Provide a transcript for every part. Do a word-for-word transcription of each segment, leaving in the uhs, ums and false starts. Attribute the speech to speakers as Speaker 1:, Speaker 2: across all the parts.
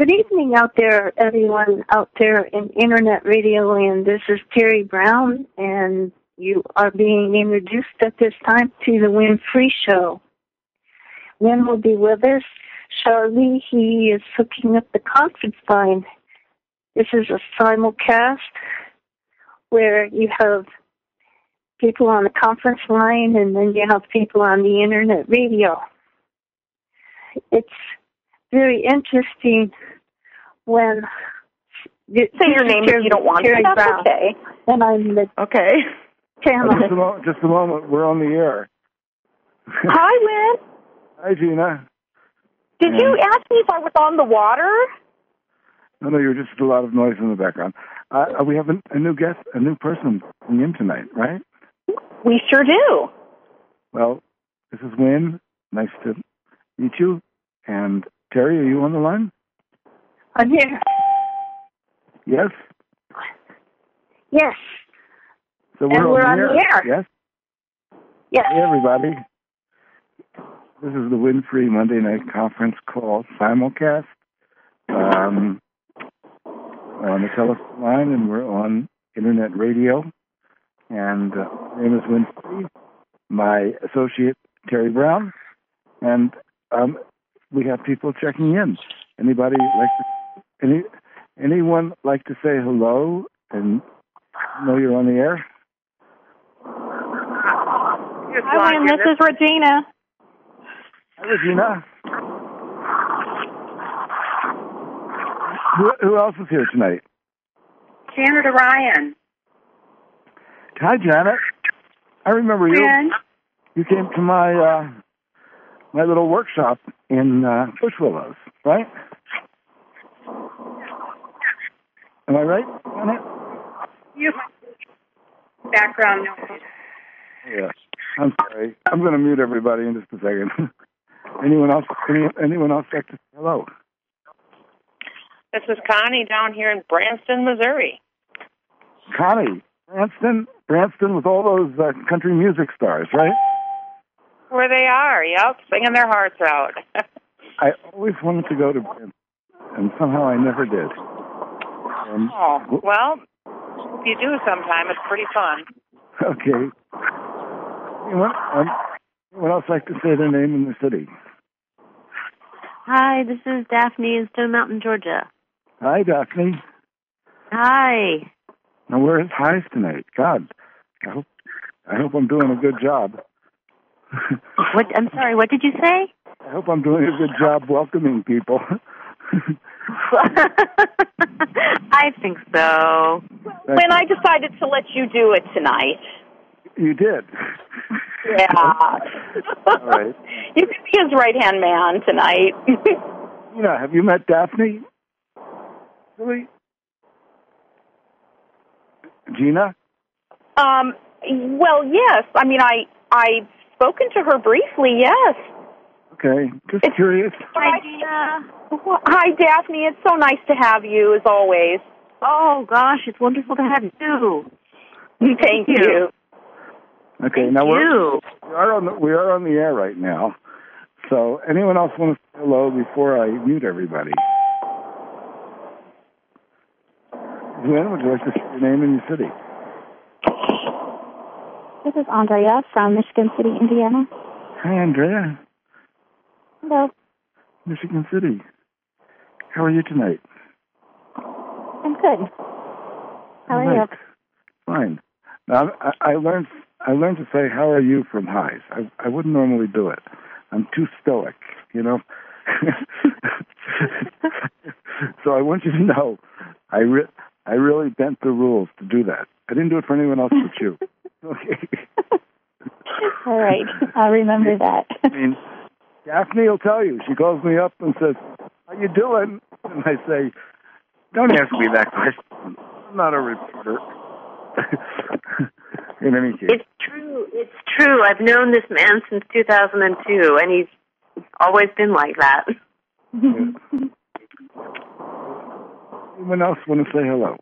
Speaker 1: Good evening out there, everyone out there in Internet Radio land. This is Terry Brown, and you are being introduced at this time to the Win Free Show. Win will be with us. Charlie, he is hooking up the conference line. This is a simulcast where you have people on the conference line and then you have people on the Internet Radio. It's very interesting when...
Speaker 2: Say your name if you don't want to. That's
Speaker 1: Brown,
Speaker 2: okay.
Speaker 1: And I'm the
Speaker 2: okay.
Speaker 1: channel.
Speaker 3: Uh, just, a mo- just a moment. We're on the air.
Speaker 2: Hi, Win.
Speaker 3: Hi, Gina.
Speaker 2: Did you ask me if I was on the water?
Speaker 3: No, no, you're just a lot of noise in the background. Uh, we have a, a new guest, a new person coming in tonight, right?
Speaker 2: We sure do.
Speaker 3: Well, this is Win. Nice to meet you. And Terry, are you on the line?
Speaker 1: I'm here.
Speaker 3: Yes?
Speaker 1: Yes.
Speaker 3: So we're,
Speaker 1: and we're
Speaker 3: on,
Speaker 1: on
Speaker 3: the
Speaker 1: the
Speaker 3: air.
Speaker 1: air.
Speaker 3: Yes?
Speaker 1: Yes.
Speaker 3: Hey, everybody. This is the Win Free Monday Night Conference Call simulcast. Um, we're on the telephone line, and we're on Internet Radio. And uh, my name is Win Free. My associate, Terry Brown. And um, we have people checking in. Anybody like to, any anyone like to say hello and know you're on the air?
Speaker 2: Hi, Win. This is Regina.
Speaker 3: Hi, Regina. Who, who else is here tonight?
Speaker 4: Janet Ryan.
Speaker 3: Hi, Janet. I remember you.
Speaker 4: When?
Speaker 3: You came to my uh, my little workshop in uh, Bushwillows, right? Am I right, Janet?
Speaker 4: You background noise.
Speaker 3: Yeah. I'm sorry. I'm going to mute everybody in just a second. anyone else? Any, anyone else like to say hello?
Speaker 5: This is Connie down here in Branson, Missouri.
Speaker 3: Connie, Branson, Branson with all those uh, country music stars, right?
Speaker 5: Where they are, yep, singing their hearts out.
Speaker 3: I always wanted to go to Branson, and somehow I never did. Um,
Speaker 5: oh, well, if you do sometime, it's pretty fun.
Speaker 3: Okay. Anyone, um, anyone else like to say their name in the city?
Speaker 6: Hi, this is Daphne in Stone Mountain, Georgia.
Speaker 3: Hi, Daphne.
Speaker 6: Hi.
Speaker 3: Now, where is Highs tonight? God, I hope I hope I'm doing a good job.
Speaker 6: What? I'm sorry. What did you say?
Speaker 3: I hope I'm doing a good job welcoming people.
Speaker 6: I think so.
Speaker 2: When you. I decided to let you do it tonight.
Speaker 3: You did.
Speaker 2: Yeah.
Speaker 3: All right.
Speaker 2: You can be his right-hand man tonight.
Speaker 3: You know, have you met Daphne? Really? Gina?
Speaker 2: Um. Well, yes. I mean, I I've spoken to her briefly. Yes.
Speaker 3: Okay. Just
Speaker 2: it's,
Speaker 3: curious.
Speaker 6: Hi, Gina.
Speaker 2: Hi, Daphne. It's so nice to have you, as always.
Speaker 6: Oh gosh, it's wonderful to have you.
Speaker 2: Thank, Thank you. you.
Speaker 3: Okay.
Speaker 6: Thank
Speaker 3: now we're
Speaker 6: you.
Speaker 3: we are on the we are on the air right now. So, anyone else want to say hello before I mute everybody? Gwen, would you like to say your name and your city?
Speaker 7: This is Andrea from Michigan City, Indiana.
Speaker 3: Hi, Andrea.
Speaker 7: Hello.
Speaker 3: Michigan City. How are you tonight?
Speaker 7: I'm good. How are
Speaker 3: right.
Speaker 7: you?
Speaker 3: Fine. Now, I, I learned I learned to say "How are you" from Highs. I I wouldn't normally do it. I'm too stoic, you know. So I want you to know, I re- I really bent the rules to do that. I didn't do it for anyone else but you. Okay.
Speaker 7: All right. I'll remember that.
Speaker 3: I mean, Daphne will tell you. She calls me up and says, "How you doing?" And I say, "Don't ask me that question. I'm not a reporter." In any case.
Speaker 6: It's true. It's true. I've known this man since two thousand two, and he's always been like that.
Speaker 3: Yeah. Anyone else want to say hello?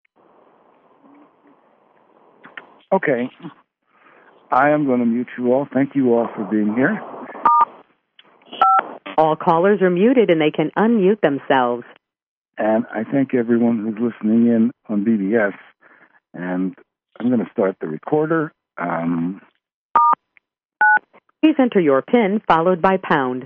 Speaker 3: Okay. I am going to mute you all. Thank you all for being here.
Speaker 8: All callers are muted and they can unmute themselves.
Speaker 3: And I thank everyone who's listening in on B B S. And I'm going to start the recorder. Um,
Speaker 8: Please enter your PIN followed by pound.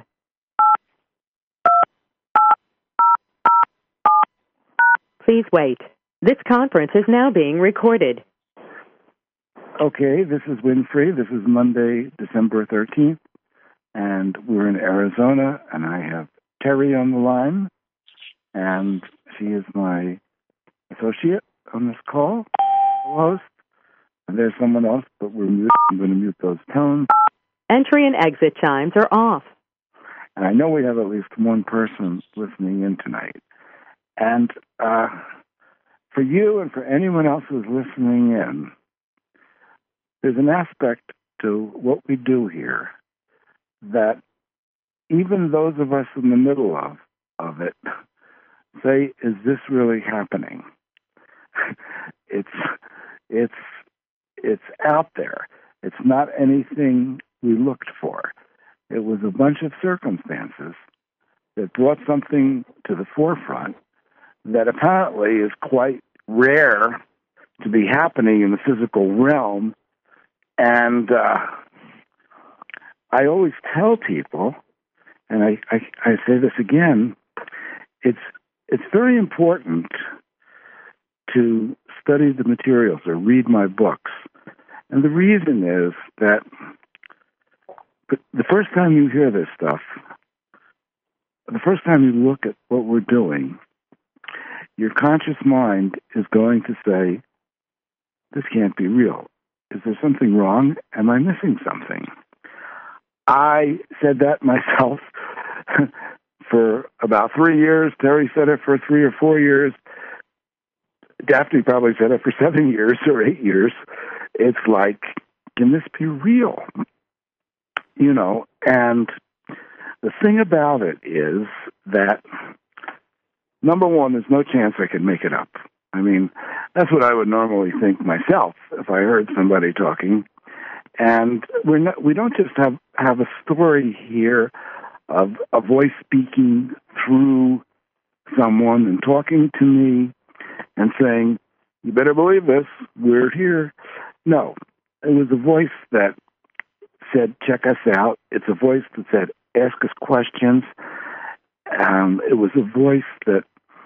Speaker 8: Please wait. This conference is now being recorded.
Speaker 3: Okay, this is Winfrey. This is Monday, December thirteenth, and we're in Arizona, and I have Terry on the line, and she is my associate on this call, host. And there's someone else, but we're mute. I'm going to mute those tones.
Speaker 8: Entry and exit chimes are off.
Speaker 3: And I know we have at least one person listening in tonight. And uh, for you and for anyone else who's listening in, there's an aspect to what we do here that even those of us in the middle of, of it say, is this really happening? it's it's it's out there. It's not anything we looked for. It was a bunch of circumstances that brought something to the forefront that apparently is quite rare to be happening in the physical realm. And uh, I always tell people, and I, I, I say this again, it's it's very important to study the materials or read my books. And the reason is that the first time you hear this stuff, the first time you look at what we're doing, your conscious mind is going to say, this can't be real. Is there something wrong? Am I missing something? I said that myself for about three years. Terry said it for three or four years. Daphne probably said it for seven years or eight years. It's like, can this be real? You know, and the thing about it is that, number one, there's no chance I could make it up. I mean, that's what I would normally think myself if I heard somebody talking. And we're not, we don't just have, have a story here of a voice speaking through someone and talking to me and saying, you better believe this, we're here. No, it was a voice that said, check us out. It's a voice that said, ask us questions. Um, it was a voice that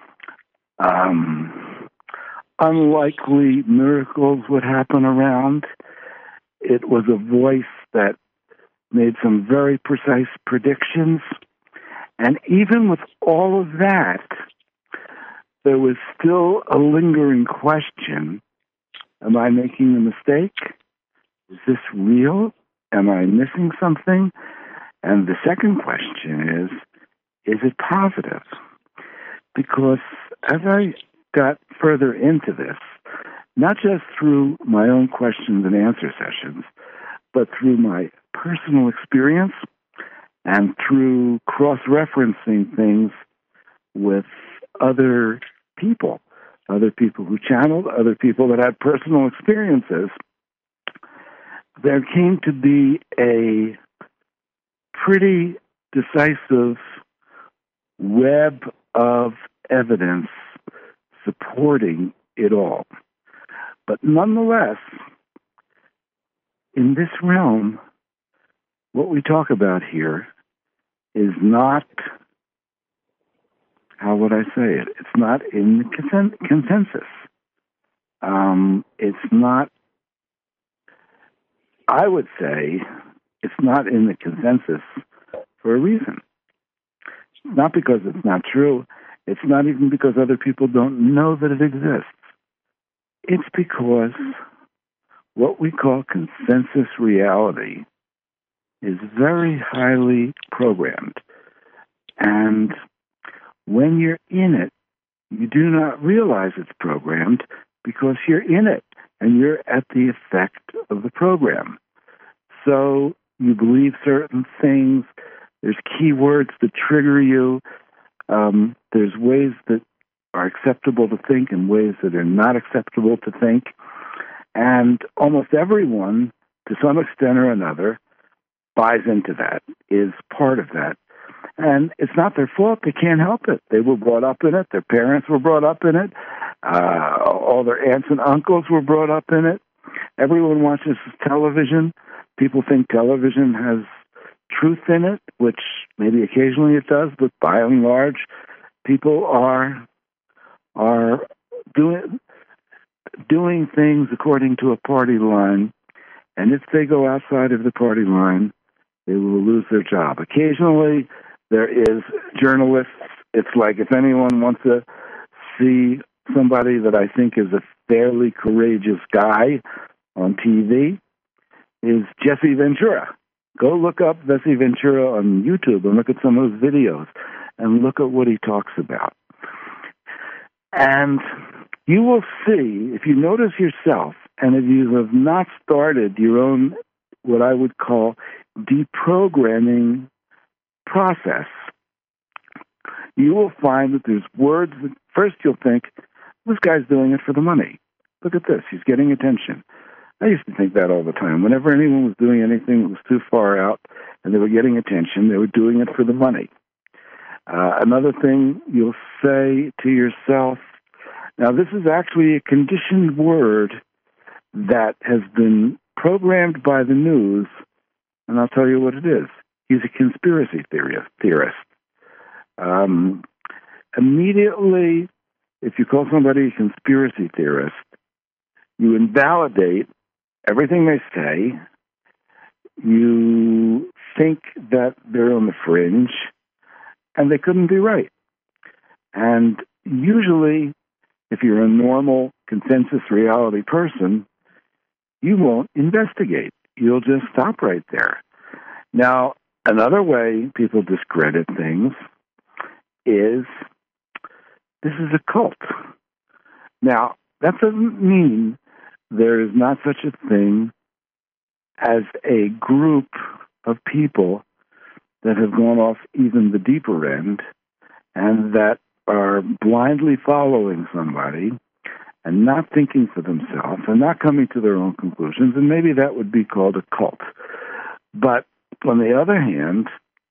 Speaker 3: um, unlikely miracles would happen around. It was a voice that made some very precise predictions. And even with all of that, there was still a lingering question. Am I making a mistake? Is this real? Am I missing something? And the second question is, is it positive? Because as I got further into this, not just through my own questions and answer sessions, but through my personal experience and through cross-referencing things with other people, other people who channeled, other people that had personal experiences, there came to be a pretty decisive web of evidence supporting it all. But nonetheless, in this realm, what we talk about here is not, how would I say it? It's not in the consensus. Um, it's not, I would say, it's not in the consensus for a reason. Not because it's not true. It's not even because other people don't know that it exists. It's because what we call consensus reality is very highly programmed. And when you're in it, you do not realize it's programmed because you're in it and you're at the effect of the program. So you believe certain things. There's keywords that trigger you. Um, there's ways that are acceptable to think and ways that are not acceptable to think. And almost everyone, to some extent or another, buys into that, is part of that. And it's not their fault. They can't help it. They were brought up in it. Their parents were brought up in it. Uh, all their aunts and uncles were brought up in it. Everyone watches television. People think television has truth in it, which maybe occasionally it does, but by and large, people are are doing doing things according to a party line, and if they go outside of the party line, they will lose their job. Occasionally, there is journalists. It's like if anyone wants to see somebody that I think is a fairly courageous guy on T V, is Jesse Ventura. Go look up Jesse Ventura on YouTube and look at some of his videos and look at what he talks about. And you will see, if you notice yourself, and if you have not started your own, what I would call deprogramming process, you will find that there's words that first you'll think, this guy's doing it for the money. Look at this, he's getting attention. I used to think that all the time. Whenever anyone was doing anything that was too far out and they were getting attention, they were doing it for the money. Uh, another thing you'll say to yourself, now this is actually a conditioned word that has been programmed by the news, and I'll tell you what it is. He's a conspiracy theorist. Um, immediately, if you call somebody a conspiracy theorist, you invalidate everything they say. You think that they're on the fringe, and they couldn't be right. And usually, if you're a normal consensus reality person, you won't investigate. You'll just stop right there. Now, another way people discredit things is this is a cult. Now, that doesn't mean there is not such a thing as a group of people that have gone off even the deeper end and that are blindly following somebody and not thinking for themselves and not coming to their own conclusions, and maybe that would be called a cult. But on the other hand,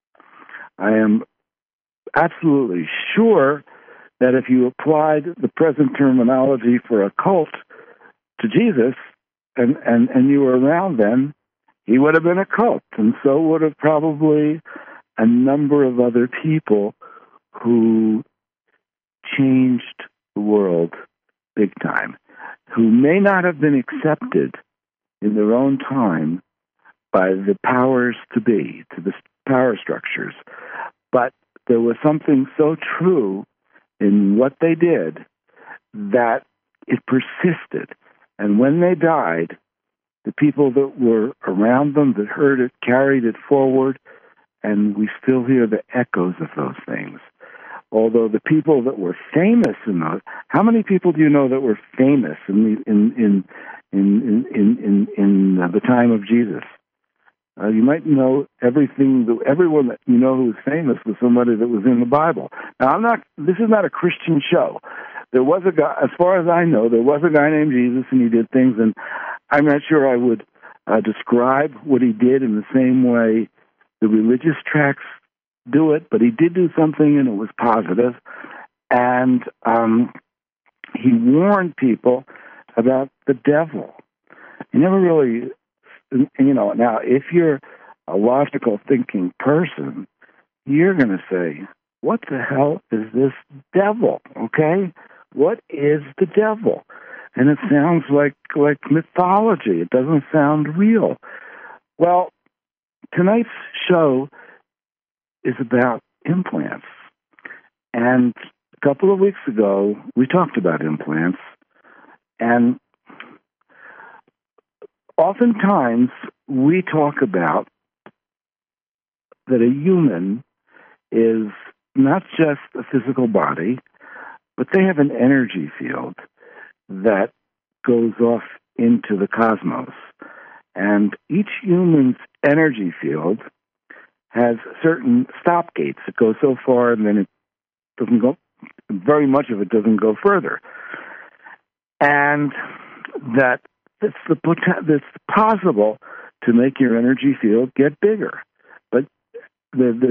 Speaker 3: I am absolutely sure that if you applied the present terminology for a cult to Jesus and, and, and you were around then, he would have been a cult, and so would have probably a number of other people who changed the world big time, who may not have been accepted in their own time by the powers to be, to the power structures. But there was something so true in what they did that it persisted. And when they died, the people that were around them that heard it carried it forward, and we still hear the echoes of those things. Although the people that were famous in those, how many people do you know that were famous in the, in in in in in, in uh, the time of Jesus? Uh, you might know everything. Everyone that you know who was famous was somebody that was in the Bible. Now, I'm not. This is not a Christian show. There was a guy, as far as I know, there was a guy named Jesus, and he did things. And I'm not sure I would uh, describe what he did in the same way the religious tracts do it, but he did do something, and it was positive. And um, he warned people about the devil. He never really, you know, now, if you're a logical thinking person, you're going to say, what the hell is this devil, okay? What is the devil? And it sounds like, like mythology. It doesn't sound real. Well, tonight's show is about implants. And a couple of weeks ago, we talked about implants. And oftentimes, we talk about that a human is not just a physical body, but they have an energy field that goes off into the cosmos. And each human's energy field has certain stop gates. It goes so far, and then it doesn't go, very much of it doesn't go further. And that it's, the, it's possible to make your energy field get bigger. But there, there's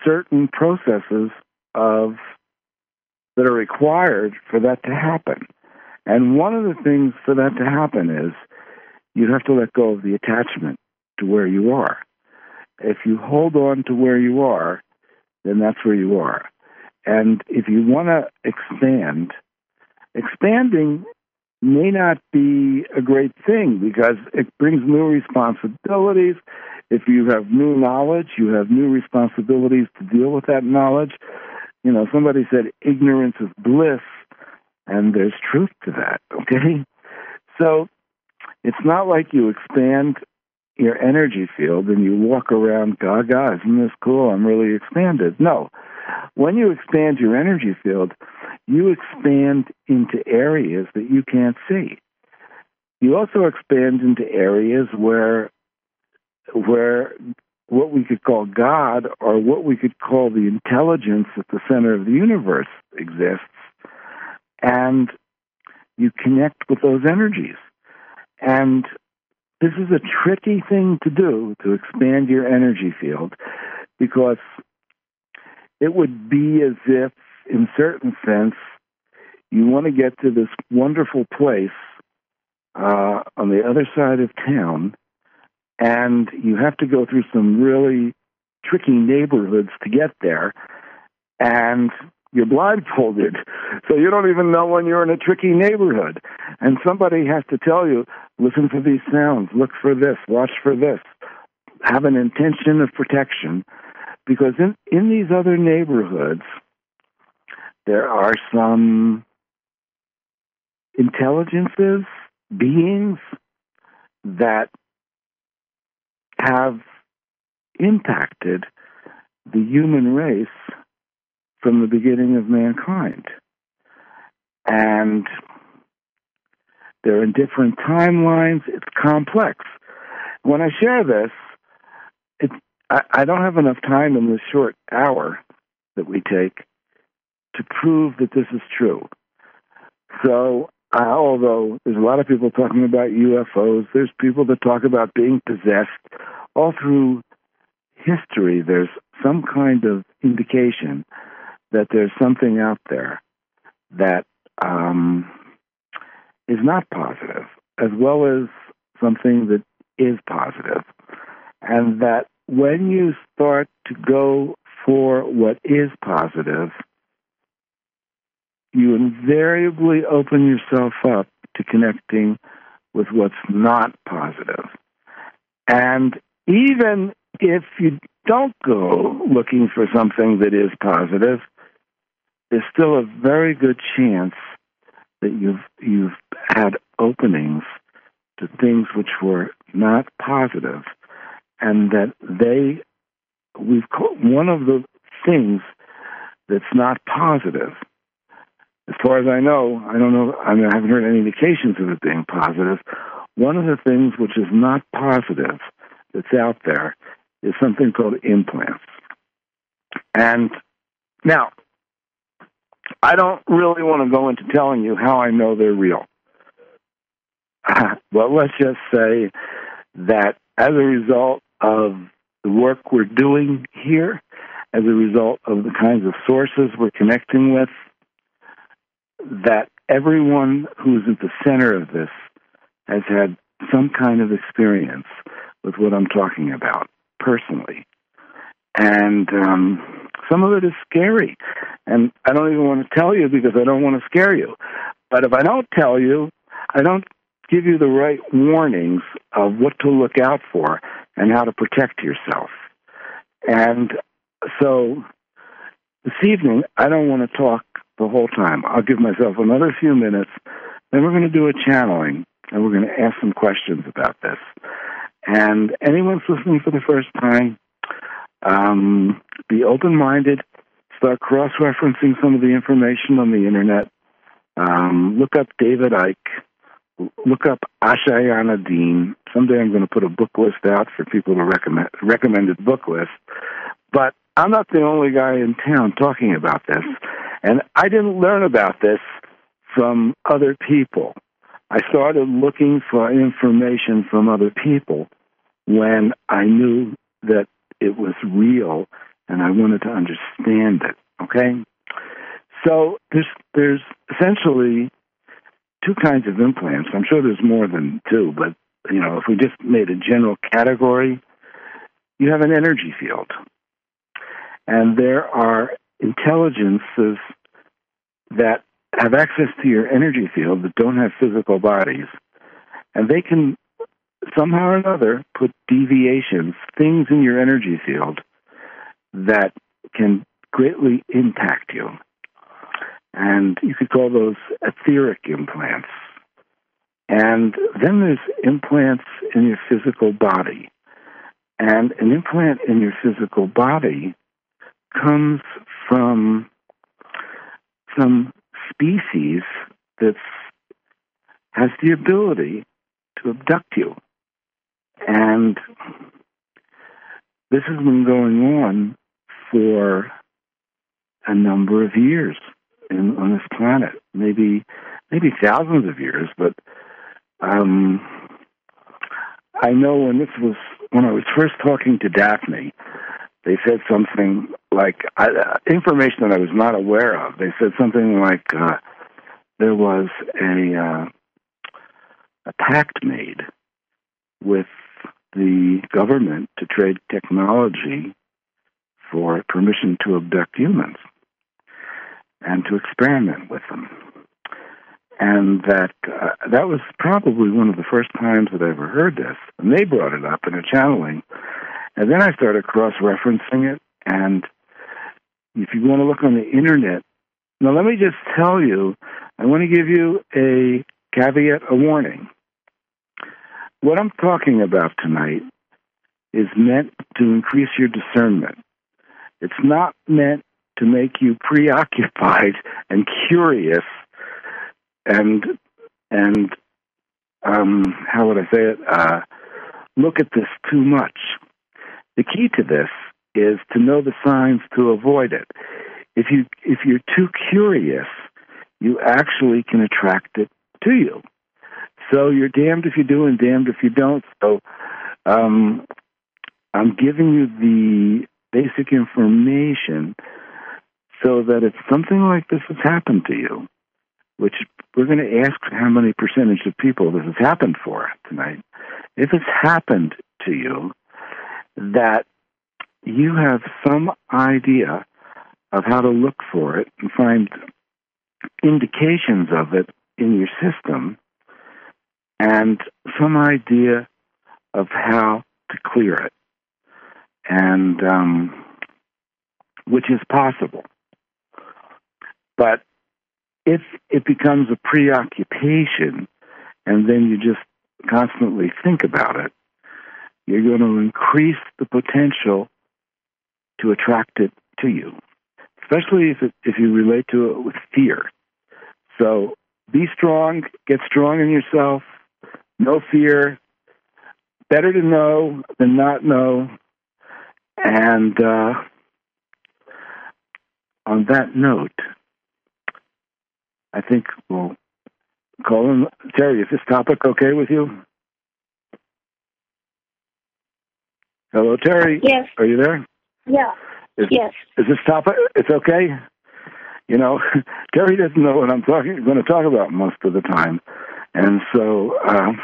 Speaker 3: certain processes of that are required for that to happen. And one of the things for that to happen is you have to let go of the attachment to where you are. If you hold on to where you are, then that's where you are. And if you want to expand, expanding may not be a great thing because it brings new responsibilities. If you have new knowledge, you have new responsibilities to deal with that knowledge. You know, somebody said ignorance is bliss, and there's truth to that, okay? So it's not like you expand your energy field and you walk around, gaga, isn't this cool? I'm really expanded. No. When you expand your energy field, you expand into areas that you can't see. You also expand into areas where where what we could call God or what we could call the intelligence at the center of the universe exists, and you connect with those energies. And this is a tricky thing to do, to expand your energy field, because it would be as if, in certain sense, you want to get to this wonderful place uh, on the other side of town, and you have to go through some really tricky neighborhoods to get there, and you're blindfolded, so you don't even know when you're in a tricky neighborhood. And somebody has to tell you, listen for these sounds, look for this, watch for this, have an intention of protection, because in, in these other neighborhoods, there are some intelligences, beings that have impacted the human race from the beginning of mankind. And they're in different timelines. It's complex. When I share this, it, I, I don't have enough time in this short hour that we take to prove that this is true. So, uh, although there's a lot of people talking about U F Os, there's people that talk about being possessed. All through history, there's some kind of indication that there's something out there that um, is not positive, as well as something that is positive. And that when you start to go for what is positive, you invariably open yourself up to connecting with what's not positive. And even if you don't go looking for something that is positive, there's still a very good chance that you've you've had openings to things which were not positive, and that they we've called one of the things that's not positive. As far as I know, I don't know. I mean, I haven't heard any indications of it being positive. One of the things which is not positive that's out there is something called implants. And now, I don't really want to go into telling you how I know they're real. Uh, but let's just say that as a result of the work we're doing here, as a result of the kinds of sources we're connecting with, that everyone who's at the center of this has had some kind of experience with what I'm talking about personally. And um, some of it is scary. And I don't even want to tell you because I don't want to scare you. But if I don't tell you, I don't give you the right warnings of what to look out for and how to protect yourself. And so this evening, I don't want to talk the whole time. I'll give myself another few minutes, then we're going to do a channeling, and we're going to ask some questions about this. And anyone listening for the first time, um, be open-minded, start cross-referencing some of the information on the Internet. Um, look up David Icke. Look up Ashayana Dean. Someday I'm going to put a book list out for people to recommend, recommended book list. But I'm not the only guy in town talking about this. And I didn't learn about this from other people. I started looking for information from other people when I knew that it was real and I wanted to understand it, okay? So there's there's essentially two kinds of implants. I'm sure there's more than two, but, you know, if we just made a general category, you have an energy field. And there are intelligences that have access to your energy field that don't have physical bodies. And they can, somehow or another, put deviations, things in your energy field that can greatly impact you. And you could call those etheric implants. And then there's implants in your physical body. And an implant in your physical body comes from some species that has the ability to abduct you. And this has been going on for a number of years in, on this planet, maybe maybe thousands of years. But um, I know when this was when I was first talking to Daphne, they said something like uh, information that I was not aware of. They said something like uh, there was a uh, a pact made with the government to trade technology for permission to abduct humans and to experiment with them. And that uh, that was probably one of the first times that I ever heard this. And they brought it up in a channeling. And then I started cross-referencing it. And if you want to look on the Internet, now let me just tell you, I want to give you a caveat, a warning. What I'm talking about tonight is meant to increase your discernment. It's not meant to make you preoccupied and curious and, and um, how would I say it, uh, look at this too much. The key to this is to know the signs to avoid it. If you if you're too curious, you actually can attract it to you. So you're damned if you do and damned if you don't. So um, I'm giving you the basic information so that if something like this has happened to you, which we're going to ask how many percentage of people this has happened for tonight, if it's happened to you, that you have some idea of how to look for it and find indications of it in your system and some idea of how to clear it, and um, which is possible. But if it becomes a preoccupation and then you just constantly think about it, you're going to increase the potential to attract it to you, especially if it, if you relate to it with fear. So be strong, get strong in yourself, no fear, better to know than not know. And uh, on that note, I think we'll call in. Terry, is this topic okay with you? Hello, Terry.
Speaker 1: Yes.
Speaker 3: Are you there?
Speaker 1: Yeah.
Speaker 3: Is,
Speaker 1: yes.
Speaker 3: Is this topic? It's okay. You know, Terry doesn't know what I'm talking going to talk about most of the time, and so um,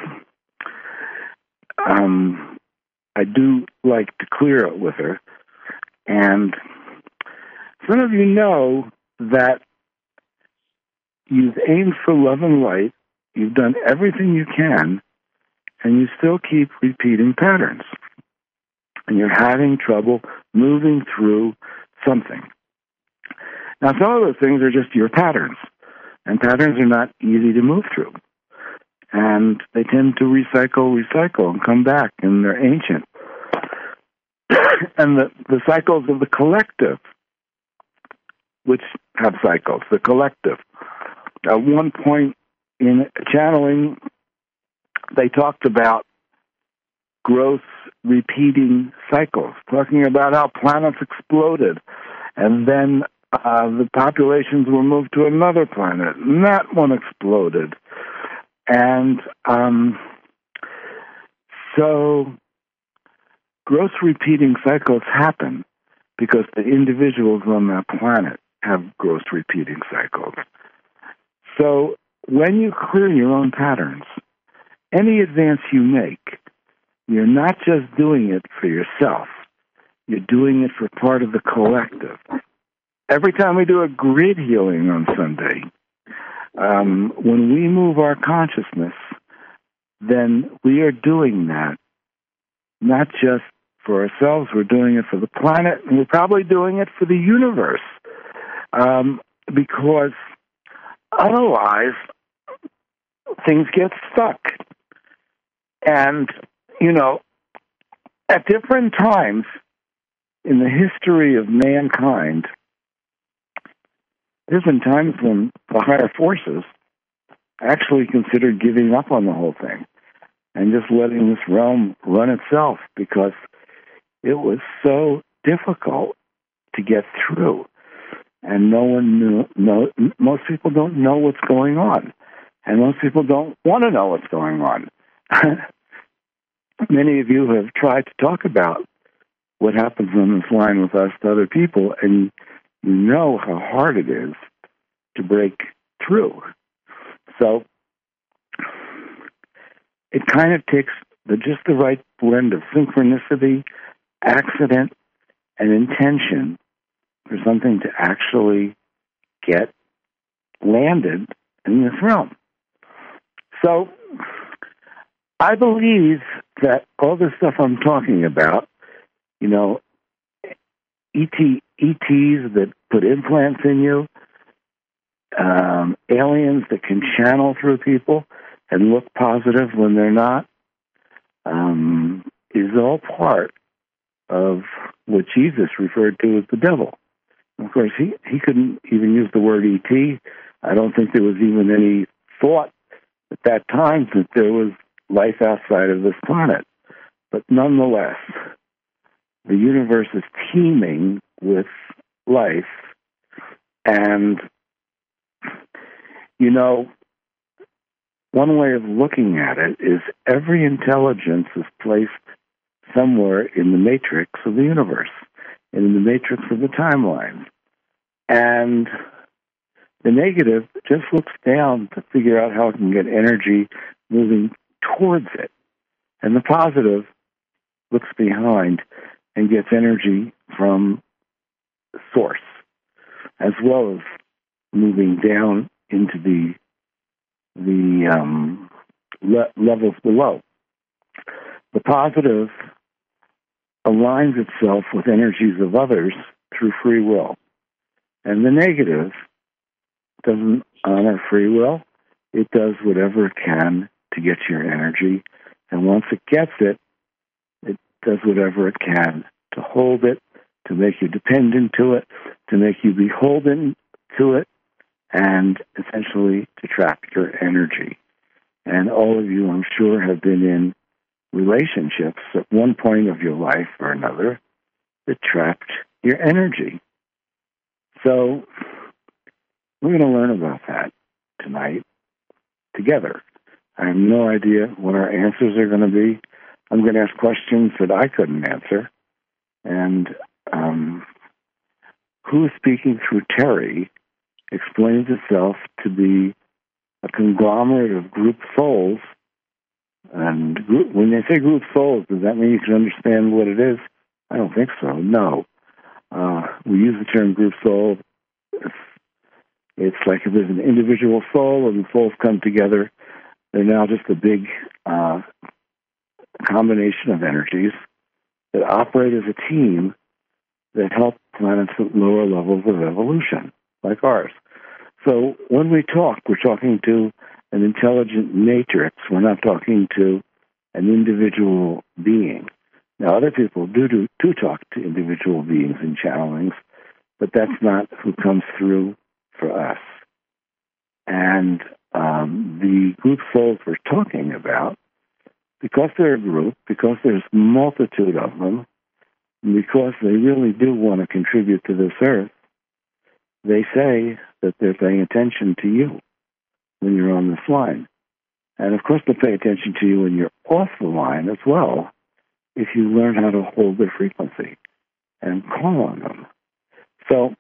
Speaker 3: um, I do like to clear it with her. And some of you know that you've aimed for love and light, you've done everything you can, and you still keep repeating patterns. And you're having trouble moving through something. Now, some of those things are just your patterns, and patterns are not easy to move through. And they tend to recycle, recycle, and come back, and they're ancient. And the, the cycles of the collective, which have cycles, the collective. At one point in channeling, they talked about growth repeating cycles, talking about how planets exploded, and then uh, the populations were moved to another planet, and that one exploded. And um, so growth repeating cycles happen, because the individuals on that planet have gross repeating cycles. So when you clear your own patterns, any advance you make, you're not just doing it for yourself. You're doing it for part of the collective. Every time we do a grid healing on Sunday, um, when we move our consciousness, then we are doing that not just for ourselves, we're doing it for the planet, and we're probably doing it for the universe. Um, because otherwise, things get stuck. And, you know, at different times in the history of mankind, there's been times when the higher forces actually considered giving up on the whole thing and just letting this realm run itself because it was so difficult to get through. And no one knew, no, most people don't know what's going on. And most people don't want to know what's going on. Many of you have tried to talk about what happens on this line with us to other people, and you know how hard it is to break through. So it kind of takes the, just the right blend of synchronicity, accident, and intention for something to actually get landed in this realm. So I believe that all the stuff I'm talking about, you know, E T, E Ts that put implants in you, um, aliens that can channel through people and look positive when they're not, um, is all part of what Jesus referred to as the devil. Of course, he, he couldn't even use the word E T. I don't think there was even any thought at that time that there was life outside of this planet. But nonetheless, the universe is teeming with life. And, you know, one way of looking at it is every intelligence is placed somewhere in the matrix of the universe, in the matrix of the timeline. And the negative just looks down to figure out how it can get energy moving towards it. And the positive looks behind and gets energy from the source, as well as moving down into the the um, le- levels below. The positive aligns itself with energies of others through free will. And the negative doesn't honor free will. It does whatever it can to get your energy. And once it gets it, it does whatever it can to hold it, to make you dependent to it, to make you beholden to it, and essentially to trap your energy. And all of you, I'm sure, have been in relationships at one point of your life or another that trapped your energy. So we're going to learn about that tonight together. I have no idea what our answers are going to be. I'm going to ask questions that I couldn't answer. And um, who is speaking through Terry explains itself to be a conglomerate of group souls. And group, when they say group souls, does that mean you can understand what it is? I don't think so, no. Uh, we use the term group soul. It's, it's like if there's an individual soul and the souls come together, they're now just a big uh, combination of energies that operate as a team that help planets at lower levels of evolution, like ours. So when we talk, we're talking to an intelligent matrix. We're not talking to an individual being. Now, other people do, do, do talk to individual beings in channelings, but that's not who comes through for us. And um, the group souls we're talking about, because they're a group, because there's a multitude of them, and because they really do want to contribute to this earth, they say that they're paying attention to you when you're on this line. And of course, they pay attention to you when you're off the line as well, if you learn how to hold their frequency. and call on them. So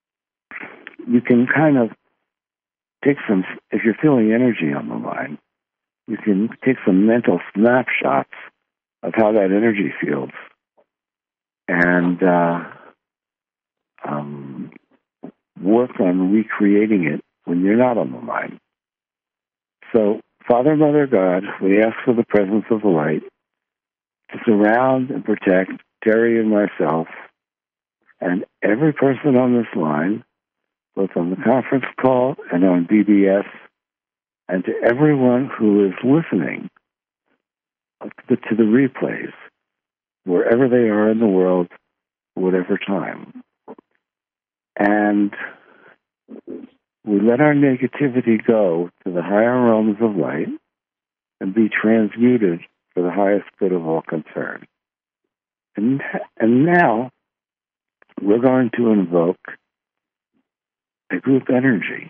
Speaker 3: you can kind of take some, if you're feeling energy on the line, you can take some mental snapshots of how that energy feels and uh, um, work on recreating it when you're not on the line. So, Father, Mother, God, we ask for the presence of the light to surround and protect Terry and myself and every person on this line, both on the conference call and on B B S, and to everyone who is listening to the replays, wherever they are in the world, whatever time. And we let our negativity go to the higher realms of light and be transmuted for the highest good of all concerned. And, and now we're going to invoke a group energy.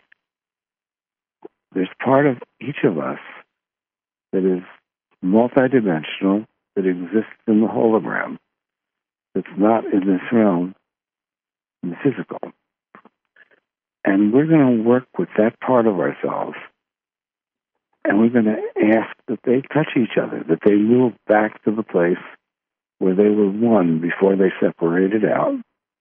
Speaker 3: There's part of each of us that is multidimensional, that exists in the hologram, that's not in this realm, in the physical. And we're going to work with that part of ourselves, and we're going to ask that they touch each other, that they move back to the place where they were one before they separated out.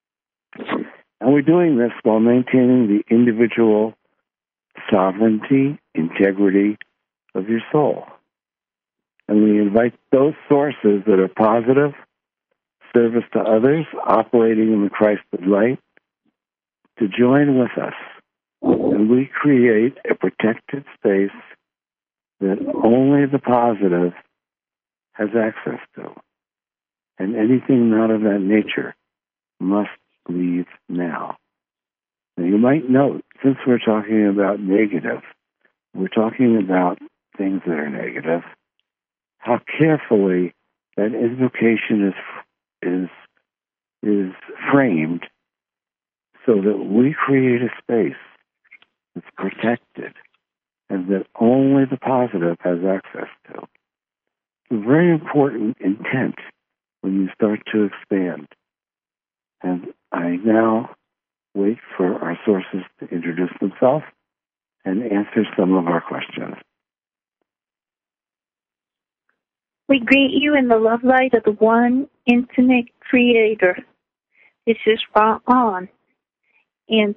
Speaker 3: And we're doing this while maintaining the individual sovereignty, integrity of your soul. And we invite those sources that are positive, service to others, operating in the Christ of light, to join with us. And we create a protected space that only the positive has access to. And anything not of that nature must leave now. Now, you might note, since we're talking about negative, we're talking about things that are negative, how carefully that invocation is is is framed so that we create a space that's protected and that only the positive has access to. It's a very important intent when you start to expand. And I now wait for our sources to introduce themselves and answer some of our questions.
Speaker 1: We greet you in the love light of the one infinite creator. This is Ra-On, and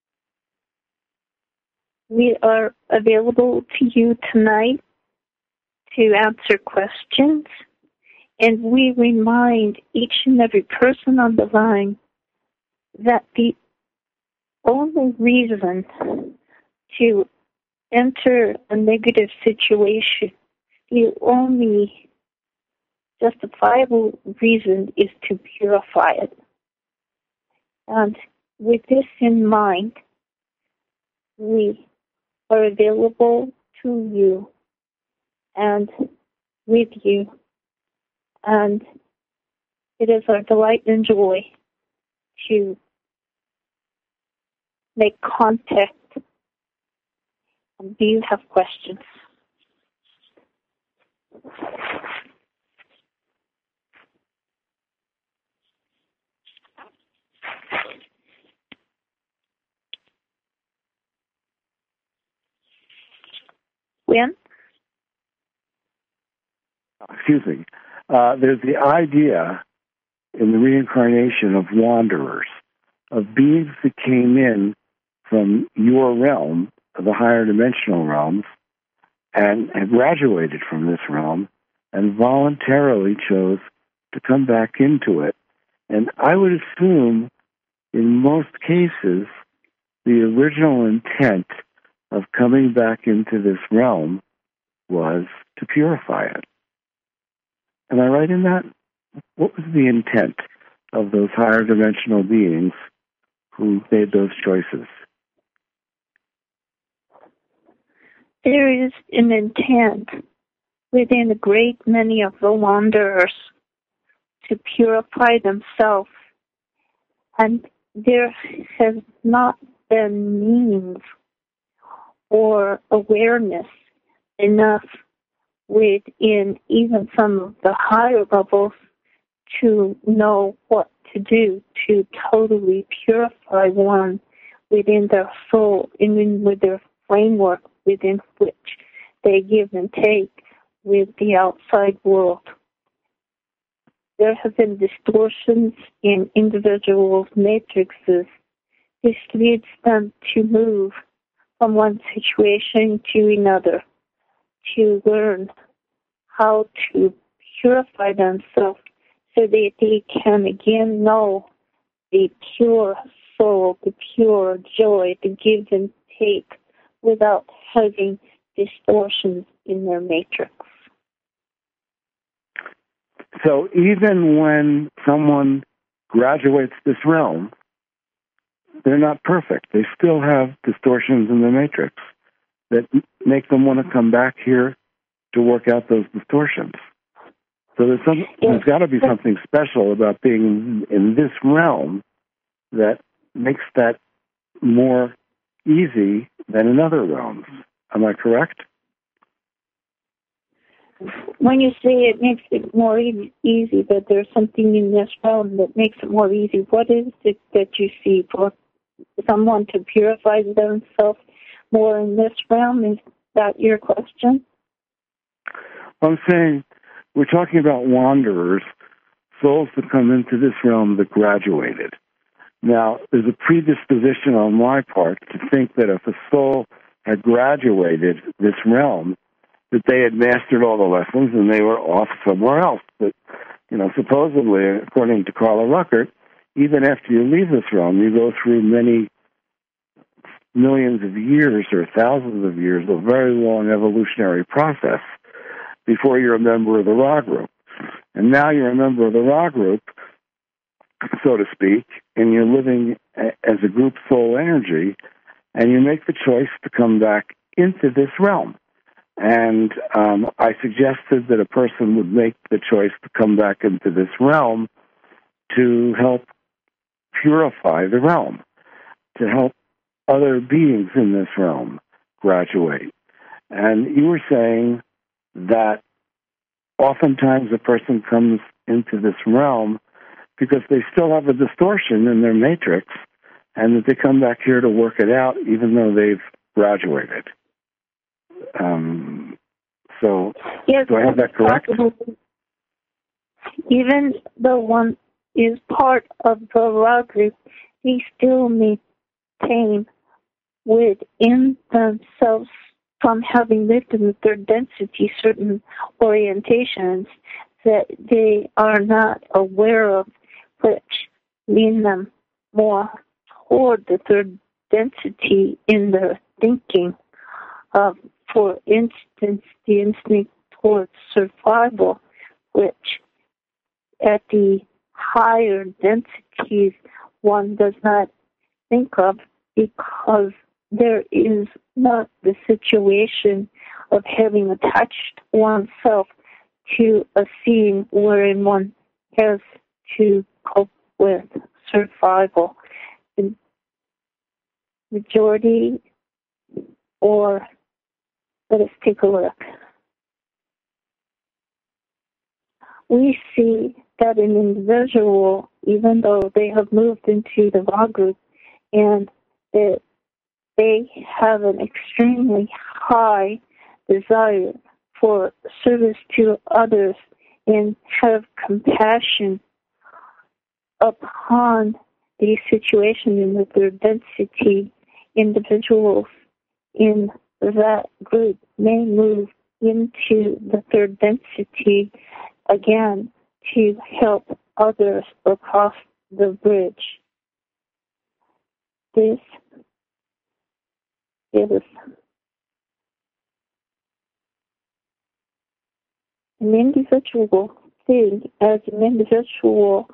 Speaker 1: we are available to you tonight to answer questions, and we remind each and every person on the line that the only reason to enter a negative situation, the only justifiable reason is to purify it. And with this in mind, we are available to you and with you. And it is our delight and joy to make contact. And do you have questions? When?
Speaker 3: Excuse me. Uh, there's the idea in the reincarnation of wanderers, of beings that came in from your realm, the higher dimensional realms, and have graduated from this realm and voluntarily chose to come back into it. And I would assume in most cases the original intent of coming back into this realm was to purify it. Am I right in that? What was the intent of those higher dimensional beings who made those choices?
Speaker 1: There is an intent within a great many of the wanderers to purify themselves, and there has not been means or awareness enough within even some of the higher levels to know what to do to totally purify one within their soul and in with their framework within which they give and take with the outside world. There have been distortions in individuals' matrices. This leads them to move from one situation to another, to learn how to purify themselves so that they can again know the pure soul, the pure joy, the give and take without having distortions in their matrix.
Speaker 3: So even when someone graduates this realm, they're not perfect. They still have distortions in the matrix that make them want to come back here to work out those distortions. So there's, some, there's got to be something special about being in this realm that makes that more easy than in other realms. Am I correct?
Speaker 1: When you say it makes it more e- easy, that there's something in this realm that makes it more easy, what is it that you see for someone to purify themselves more in this realm? Is that your question?
Speaker 3: I'm saying we're talking about wanderers, souls that come into this realm that graduated. Now, there's a predisposition on my part to think that if a soul had graduated this realm, that they had mastered all the lessons and they were off somewhere else. But, you know, supposedly, according to Carla Ruckert, even after you leave this realm, you go through many millions of years or thousands of years, a very long evolutionary process before you're a member of the Ra group. And now you're a member of the Ra group, so to speak, and you're living as a group soul energy, and you make the choice to come back into this realm. And um, I suggested that a person would make the choice to come back into this realm to help purify the realm, to help other beings in this realm graduate. And you were saying that oftentimes a person comes into this realm because they still have a distortion in their matrix, and that they come back here to work it out even though they've graduated. Um, so,
Speaker 1: yes,
Speaker 3: do I have that correct?
Speaker 1: Even though one is part of the Ra group, they still maintain within themselves, from having lived in the third density, certain orientations that they are not aware of, which lean them more toward the third density in their thinking. Uh, for instance, the instinct towards survival, which at the higher densities one does not think of because there is not the situation of having attached oneself to a scene wherein one has to cope with survival. The majority, or let us take a look. We see that an individual, even though they have moved into the Ra group and that they have an extremely high desire for service to others and have compassion upon the situation in the third density, individuals in that group may move into the third density again to help others across the bridge. This is an individual thing. As an individual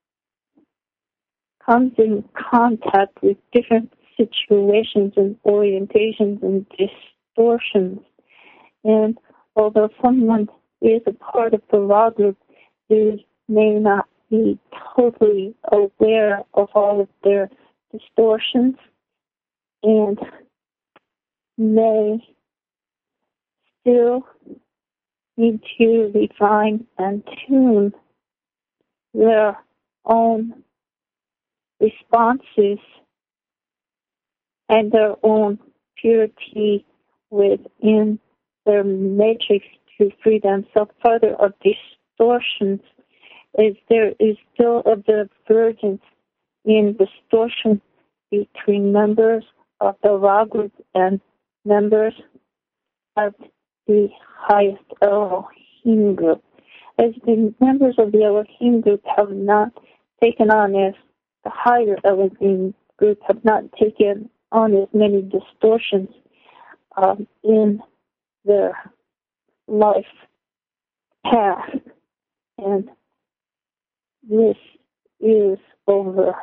Speaker 1: comes in contact with different situations and orientations and distortions, and although someone is a part of the Ra group, they may not be totally aware of all of their distortions and may still need to refine and tune their own responses and their own purity within their matrix to free themselves further of distortions, is there is still a divergence in distortion between members of the Ra group and members of the highest Elohim group. As the members of the Elohim group have not taken on as the higher Elohim group have not taken on as many distortions um, in their life path. And this is over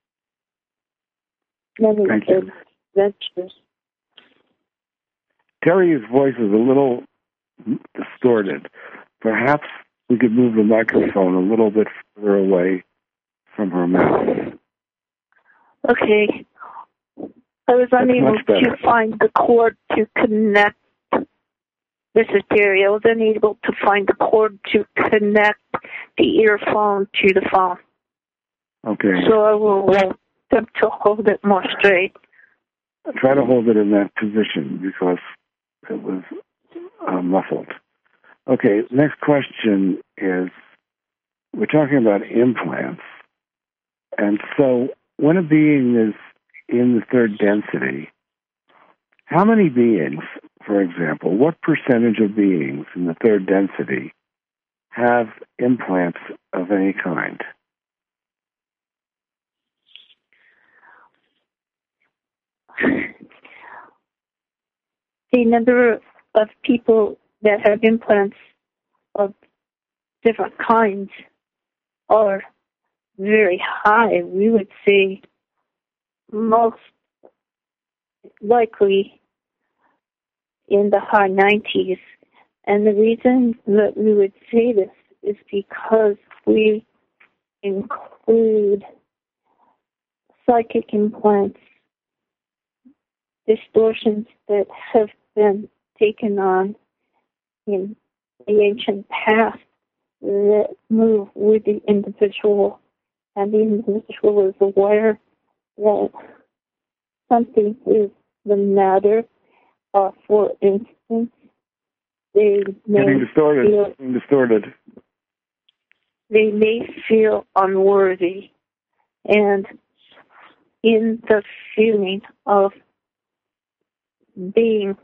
Speaker 1: many adventures.
Speaker 3: Terry's voice is a little distorted. Perhaps we could move the microphone a little bit further away from her mouth.
Speaker 1: Okay. I was
Speaker 3: That's
Speaker 1: unable
Speaker 3: much better.
Speaker 1: to find the cord to connect. This is Terry. I was unable to find the cord to connect the earphone to the phone.
Speaker 3: Okay.
Speaker 1: So I will uh, attempt to hold it more straight.
Speaker 3: Try to hold it in that position because it was uh, muffled. Okay, next question is, we're talking about implants. And so when a being is in the third density, how many beings, for example, what percentage of beings in the third density have implants of any kind?
Speaker 1: The number of people that have implants of different kinds are very high. We would say most likely in the high nineties. And the reason that we would say this is because we include psychic implants, distortions that have been taken on in the ancient past that move with the individual, and the individual is aware that something is the matter. Uh, for instance, they may
Speaker 3: Getting distorted.
Speaker 1: feel,
Speaker 3: Getting distorted.
Speaker 1: they may feel unworthy, and in the feeling of being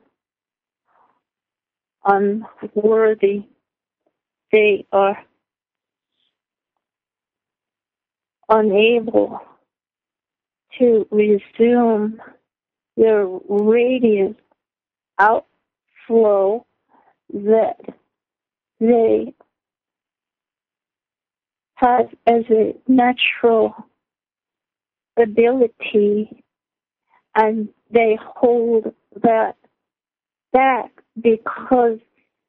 Speaker 1: unworthy, they are unable to resume their radiant outflow that they have as a natural ability, and they hold that back because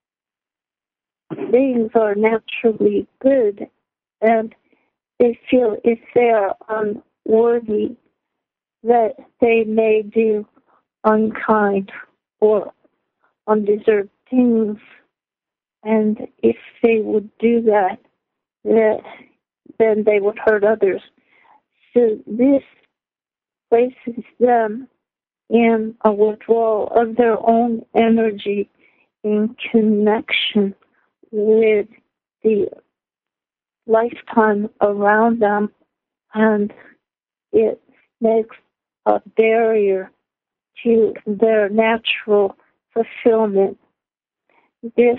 Speaker 1: things are naturally good, and they feel if they are unworthy that they may do unkind or undeserved things, and if they would do that, that then they would hurt others. So this places them in a withdrawal of their own energy in connection with the lifetime around them, and it makes a barrier to their natural fulfillment. This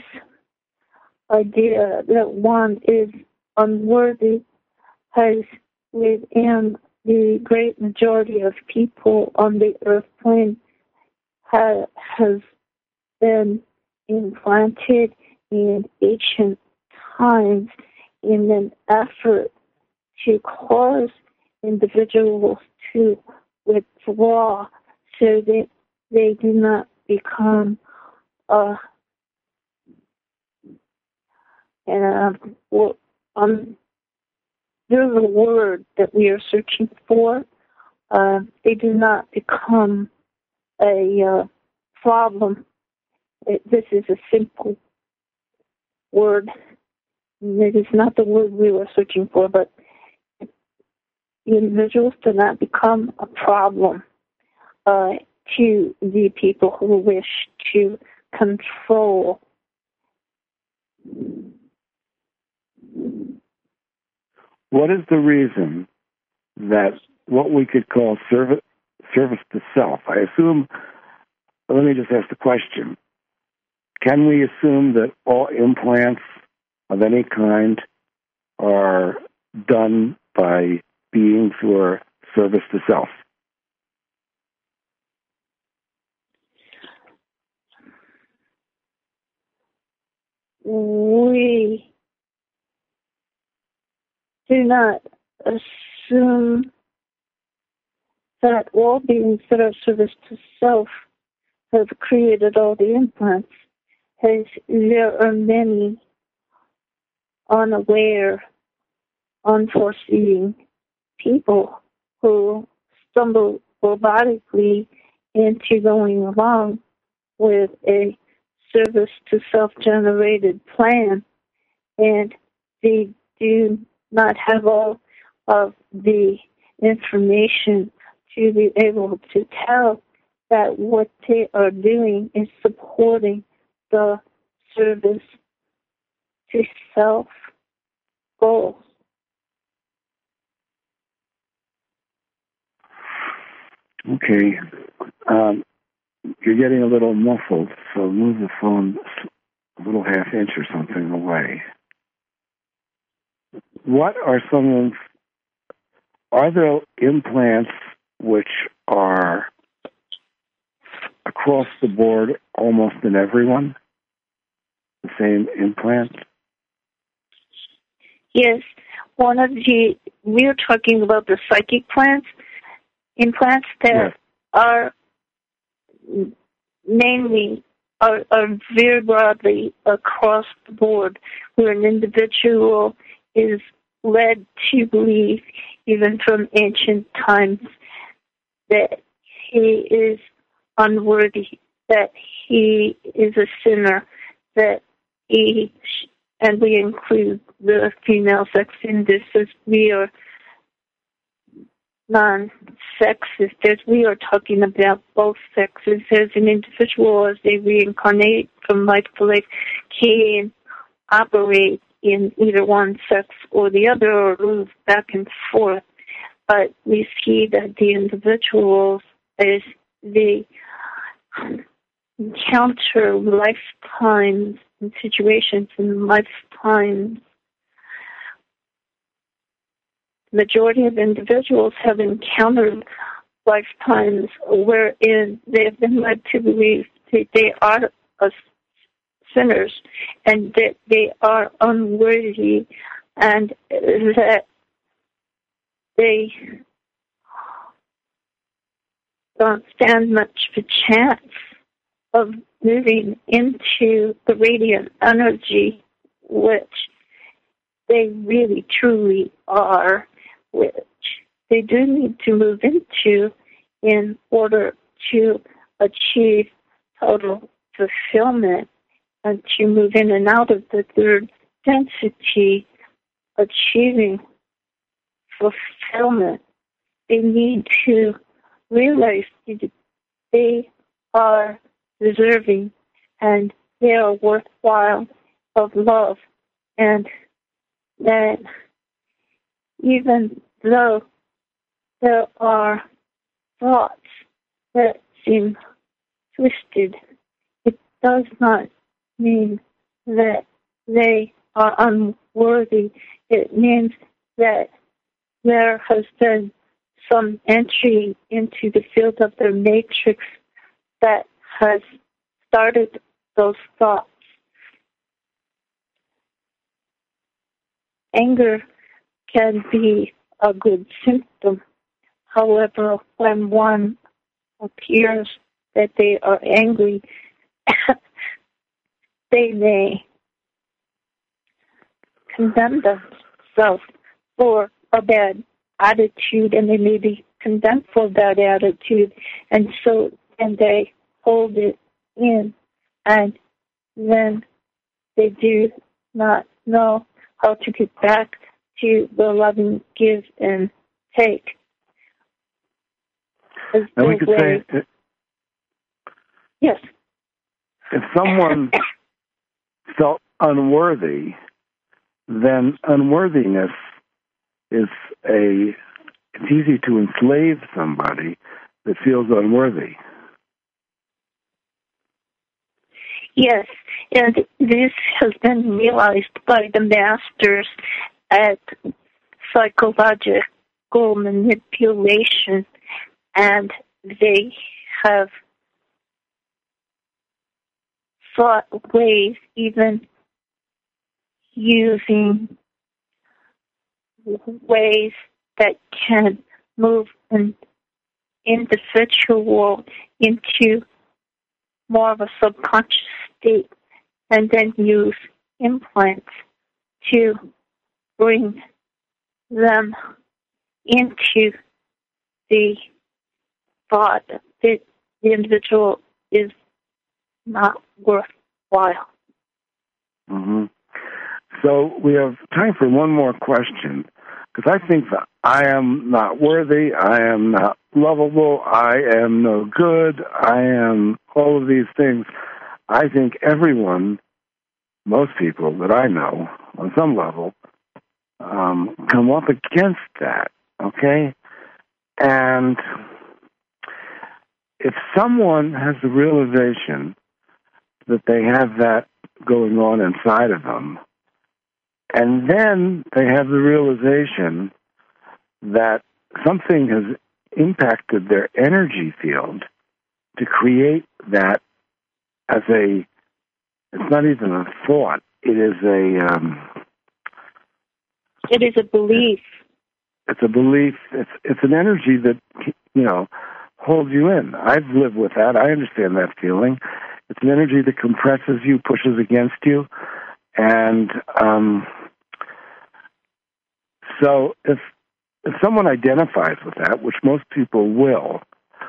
Speaker 1: idea that one is unworthy has, within the great majority of people on the earth plane, ha, has been implanted in ancient times in an effort to cause individuals to withdraw so that they do not become uh, and, uh, um, there's a word that we are searching for. Uh, they do not become a uh, problem. It, this is a simple word. It is not the word we were searching for, but the individuals do not become a problem uh, to the people who wish to control.
Speaker 3: What is the reason that what we could call service, service to self, I assume, let me just ask the question, can we assume that all implants of any kind are done by beings who are service to self?
Speaker 1: We do not assume that all beings that are service to self have created all the implants, as there are many unaware, unforeseeing people who stumble robotically into going along with a service to self-generated plan, and they do not have all of the information to be able to tell that what they are doing is supporting the service to self goals.
Speaker 3: Okay. Um, you're getting a little muffled, so move the phone a little half inch or something away. What are some of, are there implants which are across the board almost in everyone? The same implant?
Speaker 1: Yes. One of the, we're talking about the psychic plants, implants that yes. are mainly, are, are very broadly across the board, where an individual is led to believe, even from ancient times, that he is unworthy, that he is a sinner, that he, and we include the female sex in this as we are non-sexist, as we are talking about both sexes, as an individual, as they reincarnate from life to life, can operate in either one sex or the other, or move back and forth. But we see that the individuals, as they encounter lifetimes and situations in lifetimes, majority of individuals have encountered lifetimes wherein they have been led to believe that they are a sinners and that they are unworthy and that they don't stand much of a chance of moving into the radiant energy, which they really truly are, which they do need to move into in order to achieve total fulfillment and to move in and out of the third density, achieving fulfillment. They need to realize that they are deserving and they are worthwhile of love, and that even though there are thoughts that seem twisted, it does not mean that they are unworthy. It means that there has been some entry into the field of their matrix that has started those thoughts. Anger can be a good symptom. However, when one appears that they are angry, they may condemn themselves for a bad attitude, and they may be condemned for that attitude, and so and they hold it in, and then they do not know how to get back to the loving give and take. As
Speaker 3: And we
Speaker 1: the
Speaker 3: could
Speaker 1: way,
Speaker 3: say,
Speaker 1: yes.
Speaker 3: if someone felt unworthy, then unworthiness is a, it's easy to enslave somebody that feels unworthy.
Speaker 1: Yes, and this has been realized by the masters at psychological manipulation, and they have sought ways, even using ways that can move an individual into more of a subconscious state, and then use implants to bring them into the thought that the individual is not worthwhile.
Speaker 3: Mm-hmm. So we have time for one more question, because I think that I am not worthy, I am not lovable, I am no good, I am all of these things. I think everyone, most people that I know, on some level, um, come up against that, okay? And if someone has the realization that they have that going on inside of them, and then they have the realization that something has impacted their energy field to create that as a, it's not even a thought, it is a... Um,
Speaker 1: it is a belief.
Speaker 3: It's a belief. It's it's an energy that, you know, holds you in. I've lived with that. I understand that feeling. It's an energy that compresses you, pushes against you. And um, so if if someone identifies with that, which most people will,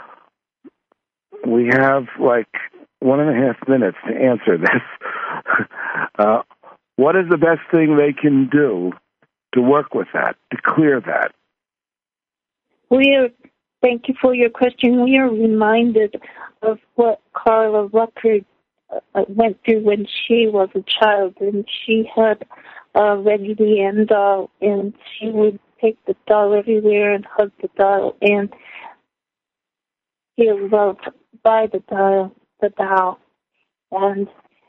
Speaker 3: we have like one and a half minutes to answer this. uh, what is the best thing they can do to work with that, to clear that?
Speaker 1: We are, thank you for your question. We are reminded of what Carla Rucker uh, went through when she was a child, and she had a Raggedy Ann doll, and she would take the doll everywhere and hug the doll and feel loved by the doll, the doll. And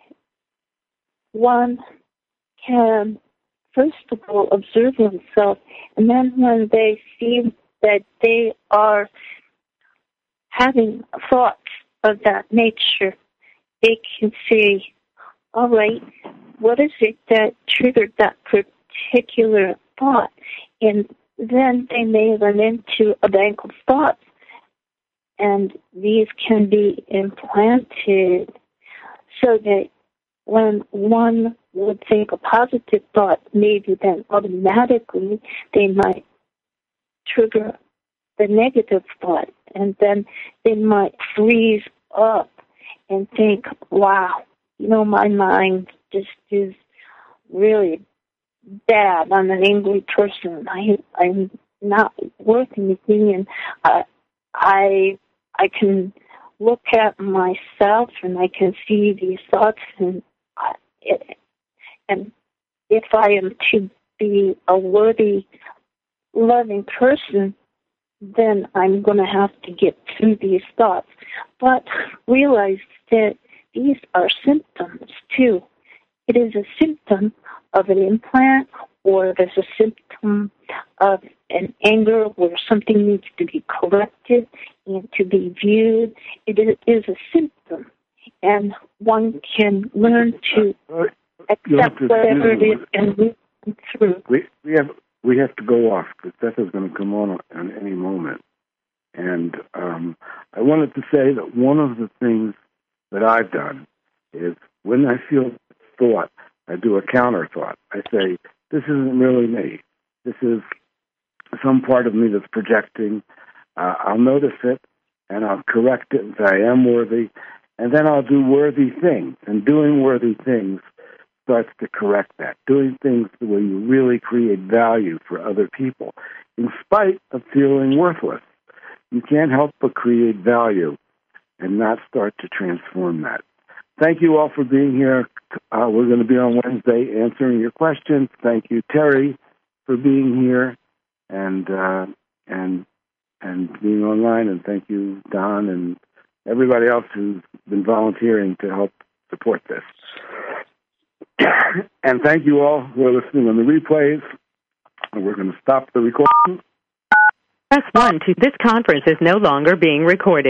Speaker 1: one can, first of all, observe themselves, and then when they see that they are having thoughts of that nature, they can say, all right, what is it that triggered that particular thought? And then they may run into a bank of thoughts, and these can be implanted so that when one would think a positive thought, maybe then automatically they might trigger the negative thought, and then they might freeze up and think, wow, you know, my mind just is really bad. I'm an angry person. I, I'm not worth anything, and I, I, I can look at myself and I can see these thoughts, and I, it, and if I am to be a worthy, loving person, then I'm going to have to get through these thoughts. But realize that these are symptoms, too. It is a symptom of an implant, or it is a symptom of an anger where something needs to be corrected and to be viewed. It is a symptom, and one can learn to accept whatever it is and move through.
Speaker 3: We, we have we have to go off because Seth is going to come on at any moment. And um, I wanted to say that one of the things that I've done is when I feel thought, I do a counter thought. I say, this isn't really me. This is some part of me that's projecting. Uh, I'll notice it, and I'll correct it and say I am worthy, and then I'll do worthy things. And doing worthy things starts to correct that. Doing things the way you really create value for other people. in spite of feeling worthless. You can't help but create value and not start to transform that. Thank you all for being here. Uh, we're going to be on Wednesday answering your questions. Thank you, Terry, for being here and uh, and and being online. And thank you, Don, and everybody else who's been volunteering to help support this. And thank you all who are listening on the replays. And we're going to stop the recording.
Speaker 8: Press one to this conference is no longer being recorded.